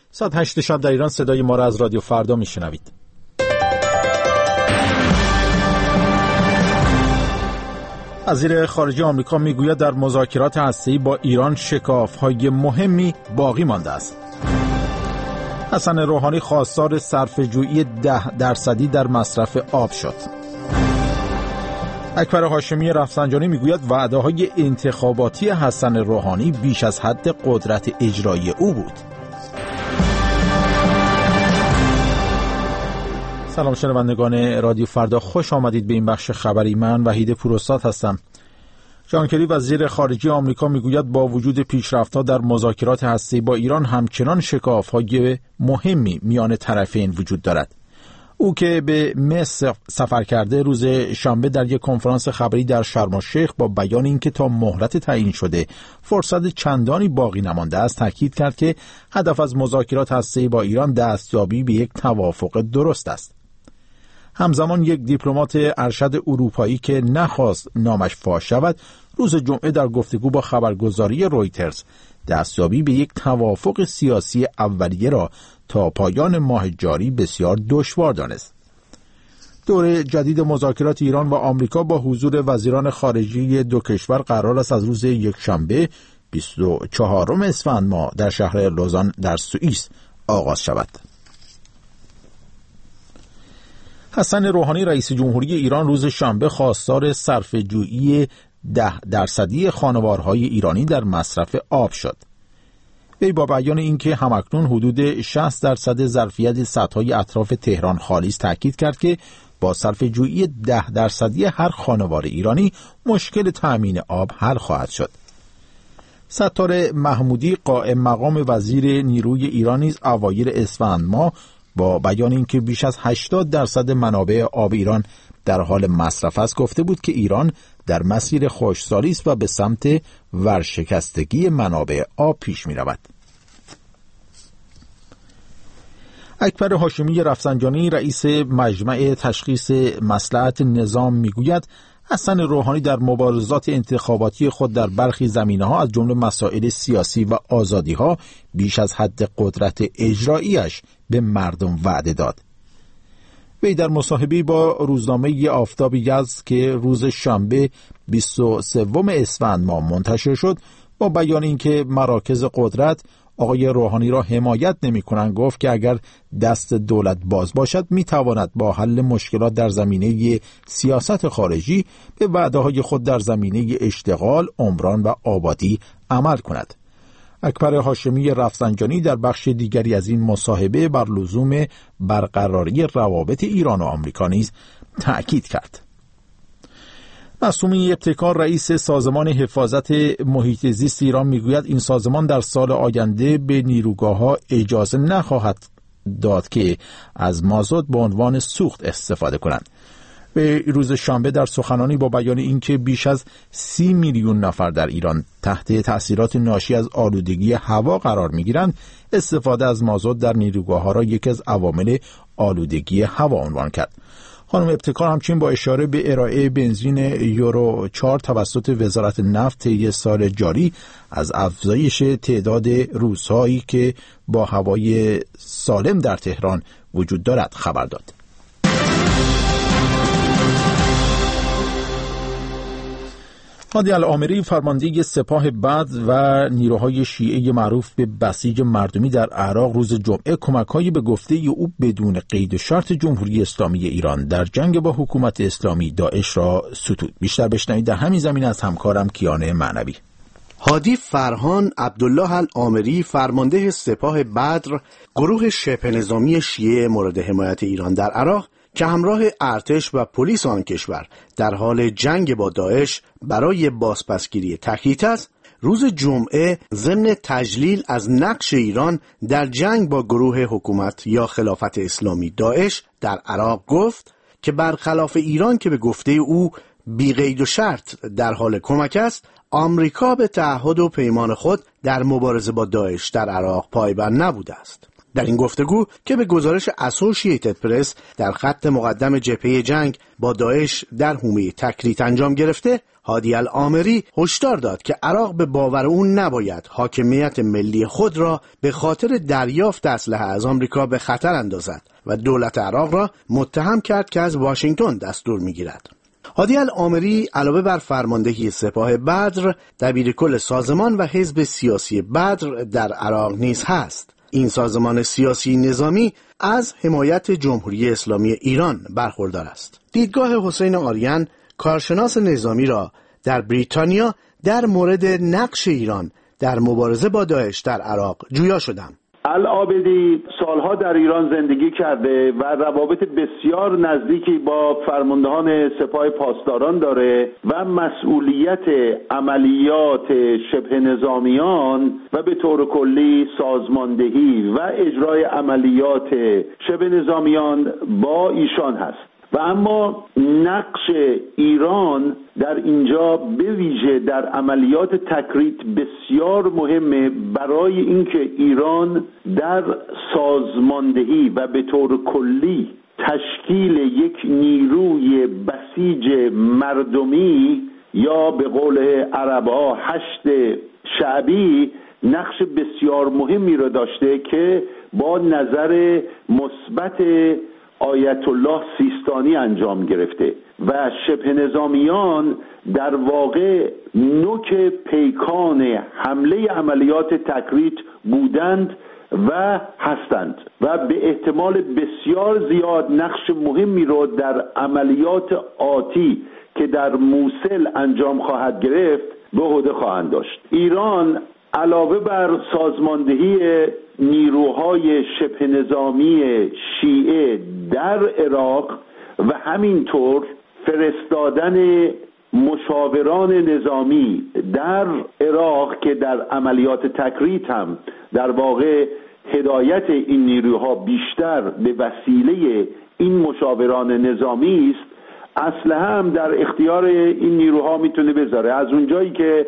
ساعت 8 شب در ایران صدای ما را از رادیو فردا میشنوید. وزیر خارجه آمریکا میگوید در مذاکرات هسته‌ای با ایران شکاف‌های مهمی باقی مانده است. حسن روحانی خواستار صرفه‌جویی 10% در مصرف آب شد. اکبر هاشمی رفسنجانی میگوید وعده‌های انتخاباتی حسن روحانی بیش از حد قدرت اجرایی او بود. سلام شنوندگان رادیو فردا، خوش آمدید به این بخش خبری. من وحید پوراستاد هستم. جان کری وزیر خارجه آمریکا میگوید با وجود پیشرفت‌ها در مذاکرات هسته‌ای با ایران همچنان شکاف‌های مهمی میان طرفین وجود دارد. او که به مصر سفر کرده روز شنبه در یک کنفرانس خبری در شرم الشیخ با بیان اینکه تا مهلت تعیین شده فرصت چندانی باقی نمانده است تاکید کرد که هدف از مذاکرات هسته‌ای با ایران دستیابی به یک توافق درست است. همزمان یک دیپلمات ارشد اروپایی که نخواست نامش فاش شود روز جمعه در گفتگو با خبرگزاری رویترز دستیابی به یک توافق سیاسی اولیه را تا پایان ماه جاری بسیار دشوار دانست. دور جدید مذاکرات ایران و آمریکا با حضور وزیران خارجه دو کشور قرار است از روز یکشنبه 24 اسفند ماه در شهر لوزان در سوئیس آغاز شود. حسن روحانی رئیس جمهوری ایران روز شنبه خواستار صرفه‌جویی 10% خانوارهای ایرانی در مصرف آب شد. وی با بیان اینکه همکنون حدود 60% ظرفیت سدهای اطراف تهران خالی است تاکید کرد که با صرفه‌جویی 10% هر خانوار ایرانی مشکل تأمین آب حل خواهد شد. ستار محمودی قائم مقام وزیر نیروی ایران نیز اوایل اسفند ماه با بیان اینکه بیش از 80% منابع آب ایران در حال مصرف است گفته بود که ایران در مسیر خشکسالی است و به سمت ورشکستگی منابع آب پیش می رود. اکبر هاشمی رفسنجانی رئیس مجمع تشخیص مصلحت نظام میگوید حسن روحانی در مبارزات انتخاباتی خود در برخی زمینه‌ها از جمله مسائل سیاسی و آزادی‌ها بیش از حد قدرت اجراییش به مردم وعده داد. وی در مصاحبه‌ای با روزنامه آفتاب یزد که روز شنبه 23 اسفند ماه منتشر شد با بیان اینکه مراکز قدرت آقای روحانی را حمایت نمی‌کنند گفت که اگر دست دولت باز باشد می‌تواند با حل مشکلات در زمینه سیاست خارجی به وعده‌های خود در زمینه اشتغال، عمران و آبادی عمل کند. اکبر هاشمی رفسنجانی در بخش دیگری از این مصاحبه بر لزوم برقراری روابط ایران و آمریکا نیز تأکید کرد. معصومی ابتکار رئیس سازمان حفاظت محیط زیست ایران میگوید این سازمان در سال آینده به نیروگاه‌ها اجازه نخواهد داد که از مازوت به عنوان سوخت استفاده کنند. به روز شنبه در سخنانی با بیان اینکه بیش از 30 میلیون نفر در ایران تحت تأثیرات ناشی از آلودگی هوا قرار می‌گیرند، استفاده از مازوت در نیروگاه‌ها را یکی از عوامل آلودگی هوا عنوان کرد. خانم ابتکار همچنین با اشاره به ارائه بنزین یورو 4 توسط وزارت نفت طی سال جاری از افزایش تعداد روزهایی که با هوای سالم در تهران وجود دارد خبر داد. هادی العامری فرمانده سپاه بدر و نیروهای شیعه معروف به بسیج مردمی در عراق روز جمعه کمک‌هایی به گفته او بدون قید و شرط جمهوری اسلامی ایران در جنگ با حکومت اسلامی داعش را ستود. بیشتر بشنوید در همین زمینه از همکارم کیان معنوی. هادی فرهان عبدالله العامری فرمانده سپاه بدر گروه شبه نظامی شیعه مورد حمایت ایران در عراق که همراه ارتش و پلیس آن کشور در حال جنگ با داعش برای بازپسگیری تکلیت است، روز جمعه ضمن تجلیل از نقش ایران در جنگ با گروه حکومت یا خلافت اسلامی داعش در عراق گفت که برخلاف ایران که به گفته او بی قید و شرط در حال کمک است، آمریکا به تعهد و پیمان خود در مبارزه با داعش در عراق پایبند نبوده است. در این گفتگو که به گزارش اسوشییتد پرس در خط مقدم جبهه جنگ با داعش در حومه تکریت انجام گرفته، هادی العامری هشدار داد که عراق به باور اون نباید حاکمیت ملی خود را به خاطر دریافت اسلحه از آمریکا به خطر اندازد و دولت عراق را متهم کرد که از واشنگتن دستور می‌گیرد. هادی العامری علاوه بر فرماندهی سپاه بدر، دبیرکل سازمان و حزب سیاسی بدر در عراق نیز هست. این سازمان سیاسی نظامی از حمایت جمهوری اسلامی ایران برخوردار است. دیدگاه حسین آریان، کارشناس نظامی را در بریتانیا در مورد نقش ایران در مبارزه با داعش در عراق جویا شدم. العابدی سالها در ایران زندگی کرده و روابط بسیار نزدیکی با فرماندهان سپاه پاسداران داره و مسئولیت عملیات شبه نظامیان و به طور کلی سازماندهی و اجرای عملیات شبه نظامیان با ایشان هست. و اما نقش ایران در اینجا به ویژه در عملیات تکریت بسیار مهمه برای اینکه ایران در سازماندهی و به طور کلی تشکیل یک نیروی بسیج مردمی یا به قول عرب‌ها حشد شعبی نقش بسیار مهمی را داشته که با نظر مثبت آیت الله سیستانی انجام گرفته و شبه نظامیان در واقع نوک پیکان حمله عملیات تکریت بودند و هستند و به احتمال بسیار زیاد نقش مهمی رو در عملیات آتی که در موصل انجام خواهد گرفت به عهده خواهند داشت. ایران علاوه بر سازماندهی نیروهای شبه نظامی شیعه در عراق و همینطور فرستادن مشاوران نظامی در عراق که در عملیات تکریت هم در واقع هدایت این نیروها بیشتر به وسیله این مشاوران نظامی است، اسلحه هم در اختیار این نیروها میتونه بذاره. از اونجایی که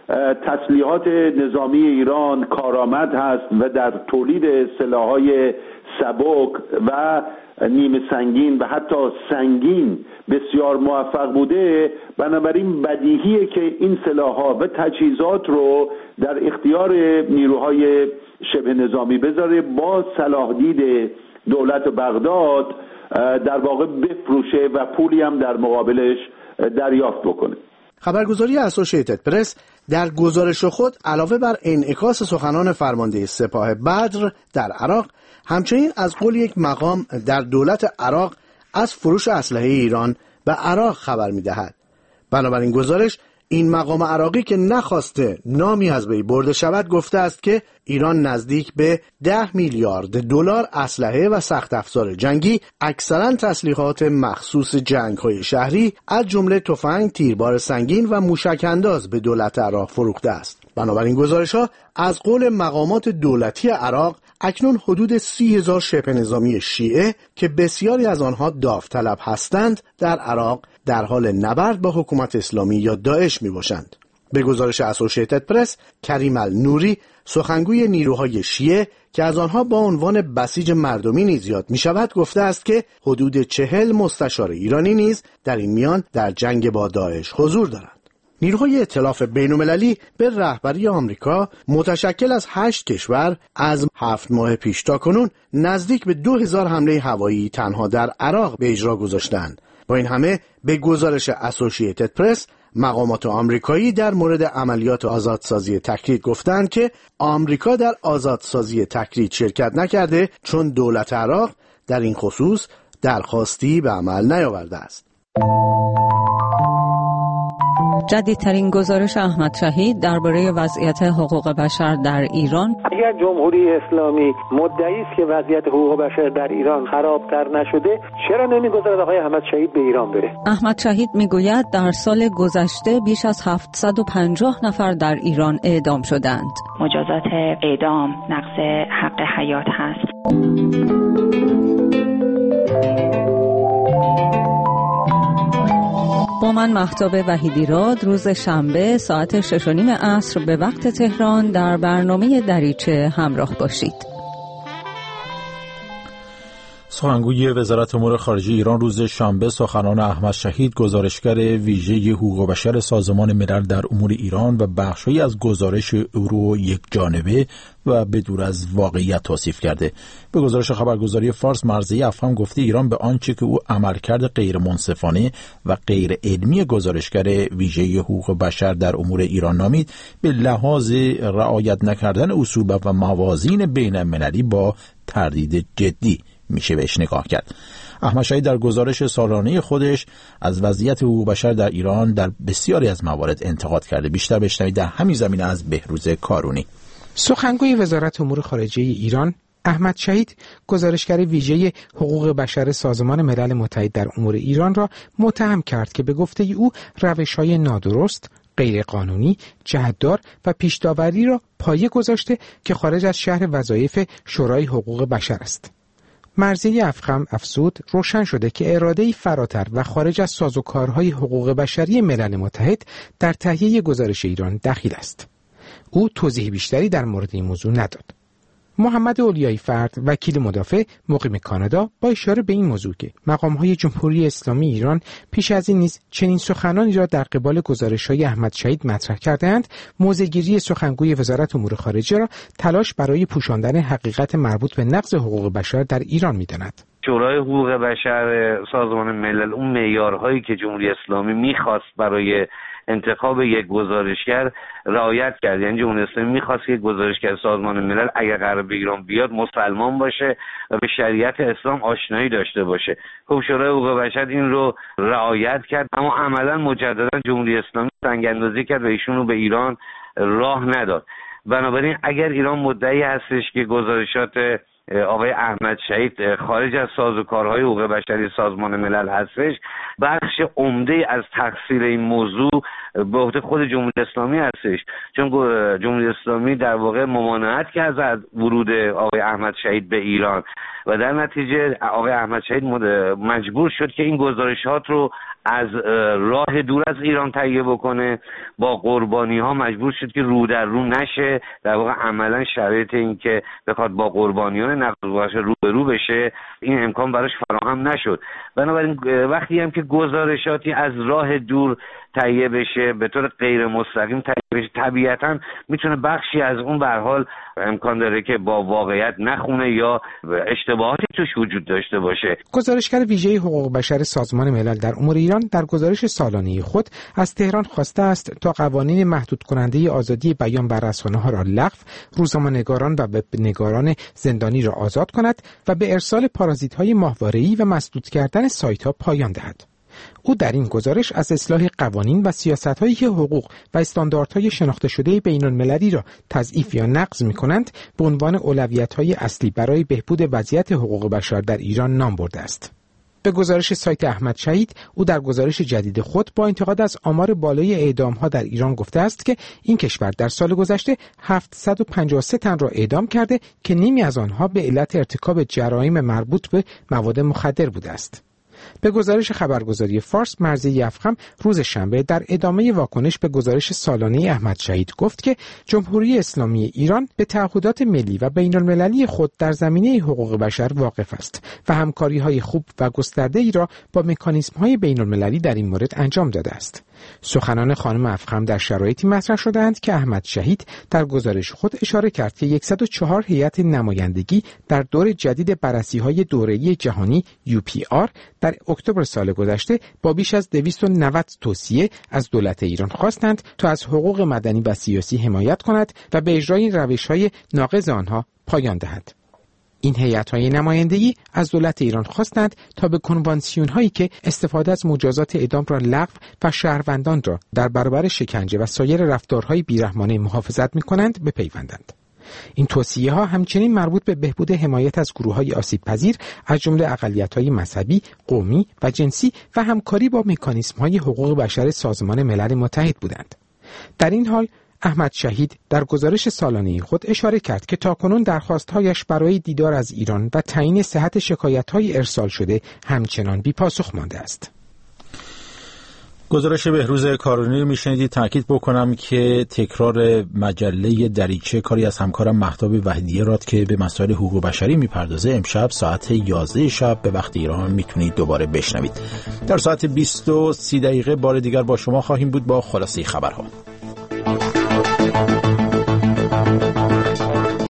تسلیحات نظامی ایران کارآمد هست و در تولید سلاح‌های سبک و نیمه سنگین و حتی سنگین بسیار موفق بوده، بنابراین بدیهیه که این سلاح‌ها و تجهیزات رو در اختیار نیروهای شبه نظامی بذاره، با صلاح دید دولت بغداد در واقع بفروشه و پولی هم در مقابلش دریافت بکنه. خبرگزاری اسوسییتد پرس در گزارش خود علاوه بر انعکاس سخنان فرمانده سپاه بدر در عراق، همچنین از قول یک مقام در دولت عراق از فروش اسلحه ایران به عراق خبر می‌دهد. بنابراین گزارش این مقام عراقی که نخواسته نامی از وی برده شود گفته است که ایران نزدیک به 10 میلیارد دلار اسلحه و سخت افزار جنگی، اکثرا تسلیحات مخصوص جنگ‌های شهری از جمله تفنگ، تیربار سنگین و موشک انداز به دولت عراق فروخته است. بنابراین گزارش‌ها از قول مقامات دولتی عراق اکنون حدود 30,000 شبه نظامی شیعه که بسیاری از آنها داوطلب هستند در عراق در حال نبرد با حکومت اسلامی یا داعش می باشند. به گزارش اسوسییتد پرس، کریم النوری سخنگوی نیروهای شیعه که از آنها با عنوان بسیج مردمی نیز یاد می شود گفته است که حدود 40 مستشار ایرانی نیز در این میان در جنگ با داعش حضور دارند. نیروهای ائتلاف بین‌المللی به رهبری آمریکا متشکل از 8 کشور از 7 ماه پیش تا کنون نزدیک به 2000 حمله هوایی تنها در عراق به اجرا گذاشتند. با این همه به گزارش اسوسییتد پرس، مقامات آمریکایی در مورد عملیات آزادسازی تکریت گفتند که آمریکا در آزادسازی تکریت شرکت نکرده چون دولت عراق در این خصوص درخواستی به عمل نیاورده است. جدیدترین گزارش احمد شهید درباره وضعیت حقوق بشر در ایران: اگر جمهوری اسلامی مدعی است که وضعیت حقوق بشر در ایران خرابتر نشده، چرا نمیگذارد آقای احمد شهید به ایران بره؟ احمد شهید میگوید در سال گذشته بیش از 750 نفر در ایران اعدام شدند. مجازات اعدام نقض حق حیات هست. با من مهتاب وحیدی راد روز شنبه ساعت 6:30 عصر به وقت تهران در برنامه دریچه همراه باشید. سخنگوی وزارت امور خارجه ایران روز شنبه سخنان احمد شهید، گزارشگر ویژه حقوق بشر سازمان ملل در امور ایران و بخشی از گزارش او رو یک جانبه و بدور از واقعیت توصیف کرده. به گزارش خبرگزاری فارس، مرضی افخم گفته ایران به آنچه که او عملکرد غیر منصفانه و غیر علمی گزارشگر ویژه حقوق بشر در امور ایران نامید، به لحاظ رعایت نکردن اصول و موازین بین المللی با تردید جدی میشه بهش نگاه کرد. احمد شهید در گزارش سالانه خودش از وضعیت حقوق بشر در ایران در بسیاری از موارد انتقاد کرده. بیشتر بشنوید در همین زمینه از بهروز کارونی. سخنگوی وزارت امور خارجه ایران احمد شهید، گزارشگر ویژه حقوق بشر سازمان ملل متحد در امور ایران را متهم کرد که به گفته او روش‌های نادرست، غیر قانونی، جهتدار و پیش‌داوری را پایه گذاشته که خارج از شهر وظایف شورای حقوق بشر است. مرضی افخم افزود روشن شده که اراده‌ای فراتر و خارج از سازوکارهای حقوق بشری ملل متحد در تهیه گزارش ایران دخیل است. او توضیح بیشتری در مورد این موضوع نداد. محمد اولیایی فرد، وکیل مدافع مقیم کانادا، با اشاره به این موضوع که مقام‌های جمهوری اسلامی ایران پیش از این نیز چنین سخنانی را در قبال گزارش‌های احمد شهید مطرح کرده‌اند، موضع‌گیری سخنگوی وزارت امور خارجه را تلاش برای پوشاندن حقیقت مربوط به نقض حقوق بشر در ایران می‌داند. شورای حقوق بشر سازمان ملل اون معیارهایی که جمهوری اسلامی می‌خواست برای انتخاب یک گزارشگر رعایت کرد. یعنی جمهوری اسلامی می‌خواست که گزارشگر سازمان ملل اگر قرار به ایران بیاد مسلمان باشه و به شریعت اسلام آشنایی داشته باشه. خب شورای حقوق بشر این رو رعایت کرد، اما عملاً مجددا جمهوری اسلامی سنگ‌اندازی کرد و ایشون رو به ایران راه نداد. بنابراین اگر ایران مدعی هستش که گزارشات آقای احمد شهید خارج از سازوکارهای حقوق بشری سازمان ملل هستش، بخش عمده از تقصیر این موضوع به عهده خود جمهوری اسلامی هستش، چون جمهوری اسلامی در واقع ممانعت کرد از ورود آقای احمد شهید به ایران و در نتیجه آقای احمد شهید مجبور شد که این گزارشات رو از راه دور از ایران تهیه بکنه. با قربانی ها مجبور شد که رو در رو نشه، در واقع عملا شرایط این که بخواد با قربانیان نقض باشه روبرو بشه این امکان براش فراهم نشد. بنابراین وقتی هم که گزارشاتی از راه دور تهیه بشه، به طور غیر مستقیم تهیه بشه، طبیعتاً میتونه بخشی از اون به هر حال امکان داره که با واقعیت نخونه یا اشتباهاتی توش وجود داشته باشه. گزارشگر ویژه حقوق بشر سازمان ملل در امور ایران در گزارش سالانه خود از تهران خواسته است تا قوانین محدود کننده آزادی بیان بر رسانه‌ها را لغو، روزنامه‌نگاران و وب‌نگاران زندانی را آزاد کند و به ارسال پارازیت‌های ماهواره‌ای و مسدود کردن سایت‌ها پایان دهد. او در این گزارش از اصلاح قوانین و سیاست‌هایی که حقوق و استانداردهای شناخته شده بین‌المللی را تضعیف یا نقض می‌کنند به عنوان اولویت‌های اصلی برای بهبود وضعیت حقوق بشر در ایران نام برده است. به گزارش سایت احمد شهید، او در گزارش جدید خود با انتقاد از آمار بالای اعدام‌ها در ایران گفته است که این کشور در سال گذشته 753 تن را اعدام کرده که نیمی از آنها به علت ارتکاب جرایم مربوط به مواد مخدر بوده است. به گزارش خبرگزاری فارس، مرضی افخم روز شنبه در ادامه واکنش به گزارش سالانه احمد شهید گفت که جمهوری اسلامی ایران به تعهدات ملی و بین‌المللی خود در زمینه حقوق بشر واقف است و همکاری‌های خوب و گسترده‌ای را با مکانیزم‌های بین‌المللی در این مورد انجام داده است. سخنان خانم افخم در شرایطی مطرح شدند که احمد شهید در گزارش خود اشاره کرد که 104 هیئت نمایندگی در دور جدید بررسی‌های دوره‌ای جهانی UPR در اکتبر سال گذشته با بیش از 290 توصیه از دولت ایران خواستند تا از حقوق مدنی و سیاسی حمایت کند و به اجرای روش‌های ناقض آنها پایان دهد. این هیئت‌های نمایندگی از دولت ایران خواستند تا به کنوانسیون‌هایی که استفاده از مجازات اعدام را لغو و شهروندان را در برابر شکنجه و سایر رفتارهای بیرحمانه محافظت می‌کنند بپیوندند. این توصیه‌ها همچنین مربوط به بهبود حمایت از گروه‌های آسیب‌پذیر از جمله اقلیت‌های مذهبی، قومی و جنسی و همکاری با مکانیزم‌های حقوق بشر سازمان ملل متحد بودند. در این حال احمد شهید در گزارش سالانه خود اشاره کرد که تاکنون درخواست‌هایش برای دیدار از ایران و تعیین صحت شکایت‌های ارسال شده همچنان بی‌پاسخ مانده است. گزارش بهروز کارونی رو میشنیدید. تاکید بکنم که تکرار مجله دریچه کاری از همکارم مهتاب وحیدی راد که به مسائل حقوق بشری میپردازه امشب ساعت 11 شب به وقت ایران میتونید دوباره بشنوید. در ساعت 20:30 بار دیگر با شما خواهیم بود با خلاصه خبرها.